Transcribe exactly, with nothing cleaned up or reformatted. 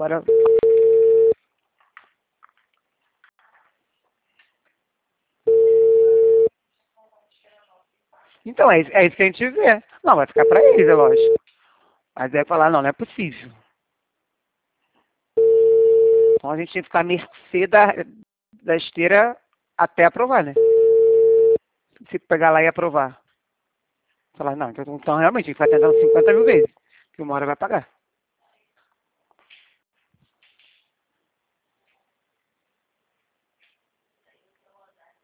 Bora. Então, é, isso- é isso que a gente vê. Não, vai ficar pra eles, é lógico. Mas aí falar, não, não é possível. Então a gente tem que ficar à mercê da, da esteira até aprovar, né? Se pegar lá e aprovar. Falar, não, então, então realmente a gente vai tentando cinquenta mil vezes. Que uma hora vai pagar.